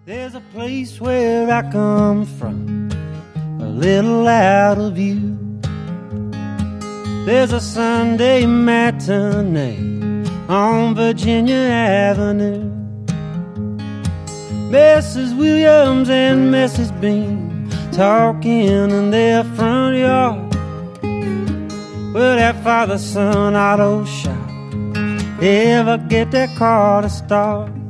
There's a place where I come from, a little out of view. There's a Sunday matinee on Virginia Avenue. Mrs. Williams and Mrs. Bean talking in their front yard. Will that father-son auto shop ever get that car to start?